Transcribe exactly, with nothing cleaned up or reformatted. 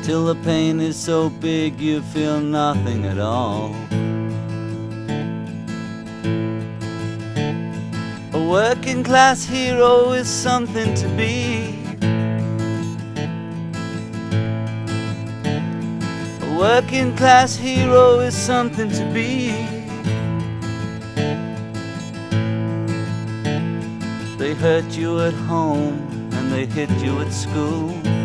till the pain is so big you feel nothing at all. A working class hero is something to be. A working class hero is something to be. They hurt you at home and they hit you at school.